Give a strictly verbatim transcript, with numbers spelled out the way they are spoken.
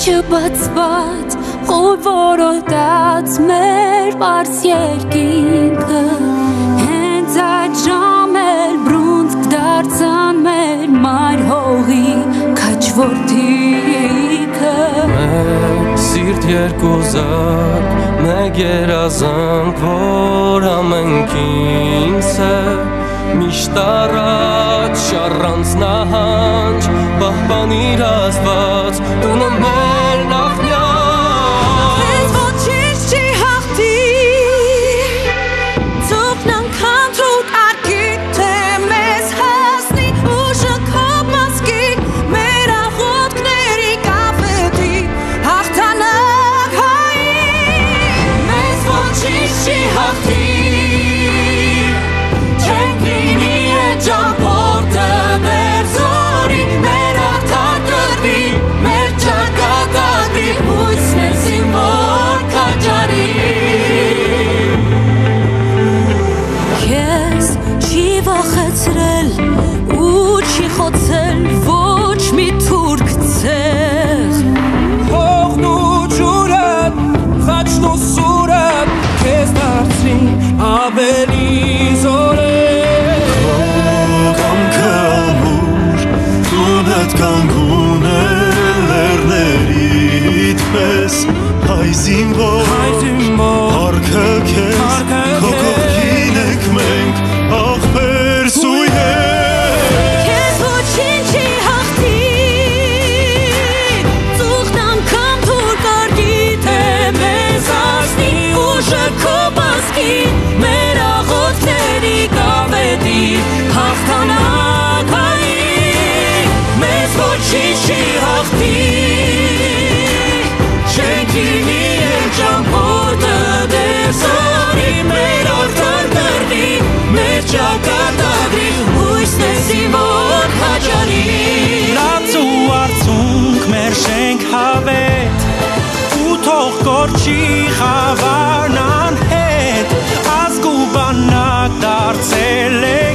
Չբացված խորորոտած մեր պարս երկինքը հենց այդ ժամ էլ բրունցք դարձան մեր մայր հողի քաչորդիքը Մեր սիրտ երկու զակ մեկ երազանք որ ամենքինս է Միշտ առաջ շառանց նահանջ պահպանիր Աստված տունը մեր նախնյալ Քեզ ոչինչ չի հաղթի Ծուխն անգամ թուտ արկի թե մեզ հասնի ուժը քո մասկի մեր աղոթքների կապետի հաղթանակ հայի Մեզ ոչինչ չի հաղթի Ճամփորդը մեր զորի, մեր աղթակրվի, մեր ճակատագրի, հույսն է զինվոր քաջարի Քեզ չի վախեցրել ու չի խոցել ոչ մի թուրք ցեղ Հողն ու ջուրդ, խաչն ու սուրդ, քեզ դարձրին ավելի զոր Կանգուն է լեռներիդ պես հայ զինվոր Հարկը քեզ քո կողքին ենք մենք աղբեր սույհեր Քեզ ոչինչ չի հաղթի Ծուխն անգամ թուրք արկի թե մեզ հասնի ուժը քո բասկի մեր աղոթքների կապետի հաղթանակ հայի Մեզ ոչինչ չի հաղթի Չենք լինի են ճամփորդը դեր զորի մեր որդարկրվի մեր ճակատագրի հույսն է զինվոր քաջարի Լաց ու արցունք մեր շենք հավետ ու թող կորչի խավարն անհետ ազգ ու բանակ դարձել է